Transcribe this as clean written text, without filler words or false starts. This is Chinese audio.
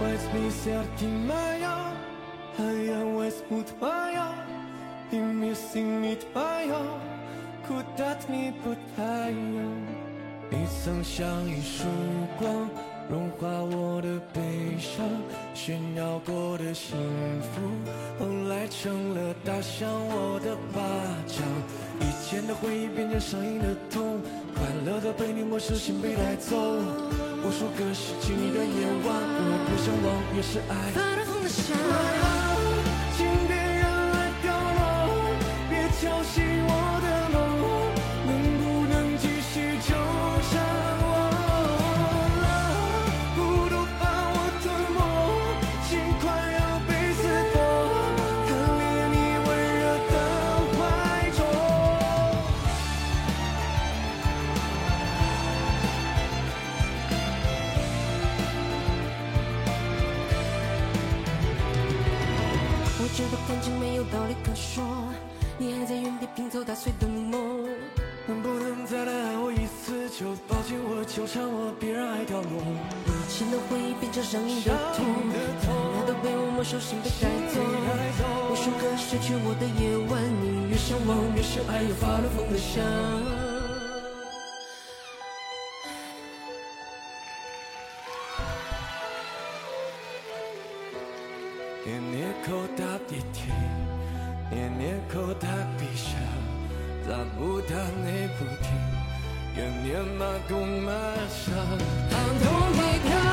mi sertimaya Haya wes mutmaya Imi singit paya Kudat mi putaya 你曾像一束光融化我的悲伤，炫耀过的幸福后来成了打响我的巴掌，以前的回忆变成上瘾的痛，快乐的被你我手心被带走，无数个失去你的夜晚，我不想忘，越是爱发了疯的想，请别让爱掉落，别敲醒我的梦，能不能继续纠缠我了，孤独把我吞没，心快要被撕破，可怜你温热的怀中，我知道感情没有道理可说，你还在原地拼凑打碎的梦，能不能再来爱我一次，就抱紧我纠缠我，别让爱掉落，以前的回忆变成上瘾的痛，快乐都被我没收，心被带走，无数个失去我的夜晚，你越想忘越是爱，又发了疯的想，年年口答鼻涕，年年口答鼻下，咋不答你不听，年年马弓马上，昂头一跳。